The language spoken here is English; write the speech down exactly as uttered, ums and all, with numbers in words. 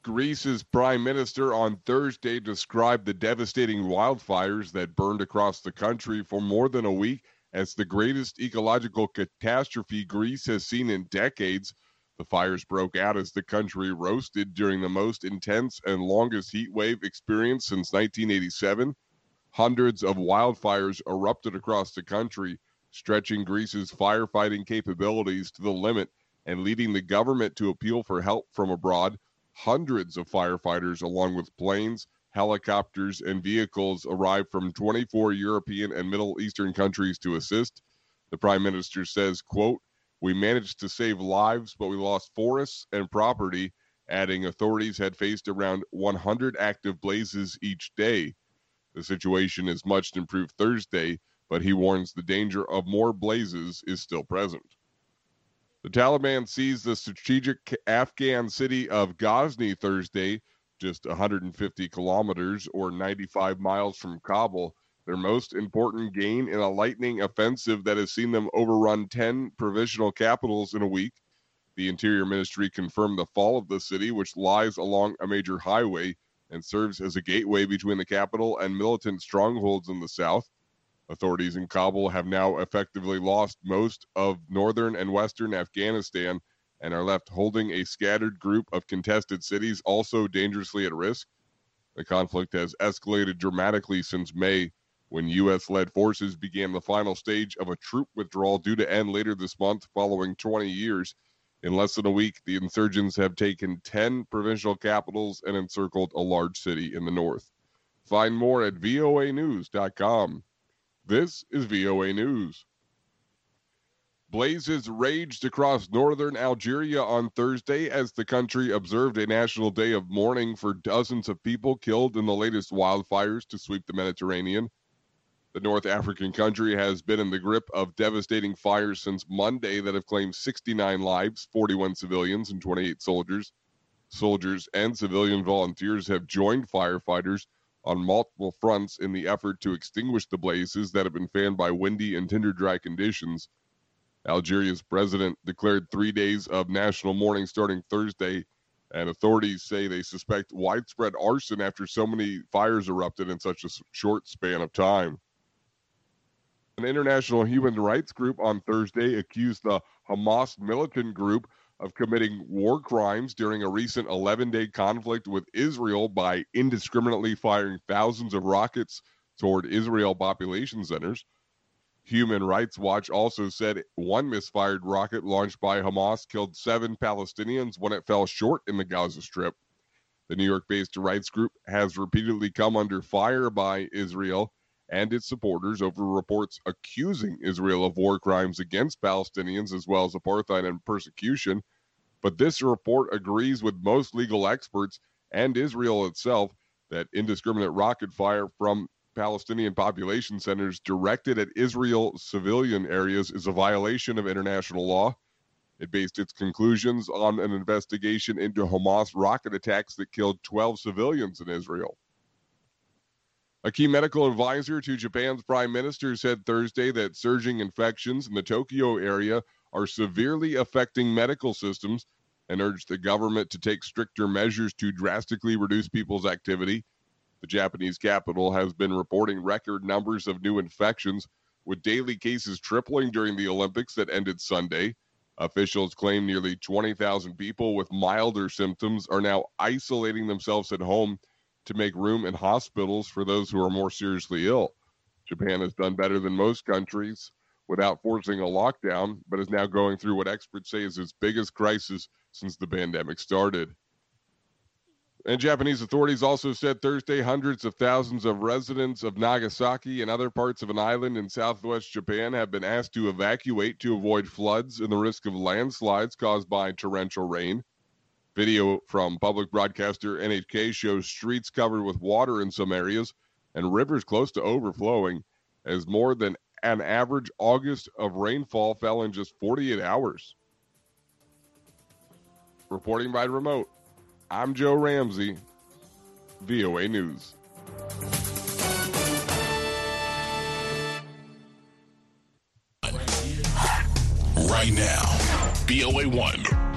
Greece's prime minister on Thursday described the devastating wildfires that burned across the country for more than a week as the greatest ecological catastrophe Greece has seen in decades. The fires broke out as the country roasted during the most intense and longest heat wave experienced since nineteen eighty-seven. Hundreds of wildfires erupted across the country, stretching Greece's firefighting capabilities to the limit and leading the government to appeal for help from abroad. Hundreds of firefighters, along with planes, helicopters, and vehicles, arrived from twenty-four European and Middle Eastern countries to assist. The prime minister says, quote, "We managed to save lives, but we lost forests and property," adding authorities had faced around one hundred active blazes each day. The situation is much improved Thursday, but he warns the danger of more blazes is still present. The Taliban seized the strategic Afghan city of Ghazni Thursday, just one hundred fifty kilometers or ninety-five miles from Kabul, their most important gain in a lightning offensive that has seen them overrun ten provisional capitals in a week. The Interior Ministry confirmed the fall of the city, which lies along a major highway and serves as a gateway between the capital and militant strongholds in the south. Authorities in Kabul have now effectively lost most of northern and western Afghanistan and are left holding a scattered group of contested cities, also dangerously at risk. The conflict has escalated dramatically since May, when U S-led forces began the final stage of a troop withdrawal due to end later this month following twenty years. In less than a week, the insurgents have taken ten provincial capitals and encircled a large city in the north. Find more at V O A news dot com. This is V O A News. Blazes raged across northern Algeria on Thursday as the country observed a national day of mourning for dozens of people killed in the latest wildfires to sweep the Mediterranean. The North African country has been in the grip of devastating fires since Monday that have claimed sixty-nine lives, forty-one civilians, and twenty-eight soldiers. Soldiers and civilian volunteers have joined firefighters on multiple fronts in the effort to extinguish the blazes that have been fanned by windy and tinder-dry conditions. Algeria's president declared three days of national mourning starting Thursday, and authorities say they suspect widespread arson after so many fires erupted in such a short span of time. An international human rights group on Thursday accused the Hamas militant group of committing war crimes during a recent eleven-day conflict with Israel by indiscriminately firing thousands of rockets toward Israel population centers. Human Rights Watch also said one misfired rocket launched by Hamas killed seven Palestinians when it fell short in the Gaza Strip. The New York-based rights group has repeatedly come under fire by Israel and its supporters over reports accusing Israel of war crimes against Palestinians as well as apartheid and persecution. But this report agrees with most legal experts and Israel itself that indiscriminate rocket fire from Palestinian population centers directed at Israel civilian areas is a violation of international law. It based its conclusions on an investigation into Hamas rocket attacks that killed twelve civilians in Israel. A key medical advisor to Japan's prime minister said Thursday that surging infections in the Tokyo area are severely affecting medical systems and urged the government to take stricter measures to drastically reduce people's activity. The Japanese capital has been reporting record numbers of new infections, with daily cases tripling during the Olympics that ended Sunday. Officials claim nearly twenty thousand people with milder symptoms are now isolating themselves at home to make room in hospitals for those who are more seriously ill. Japan has done better than most countries without forcing a lockdown, but is now going through what experts say is its biggest crisis since the pandemic started. And Japanese authorities also said Thursday hundreds of thousands of residents of Nagasaki and other parts of an island in southwest Japan have been asked to evacuate to avoid floods and the risk of landslides caused by torrential rain. Video from public broadcaster N H K shows streets covered with water in some areas and rivers close to overflowing as more than an average August of rainfall fell in just forty-eight hours. Reporting by remote, I'm Joe Ramsey, V O A News. Right now, V O A one.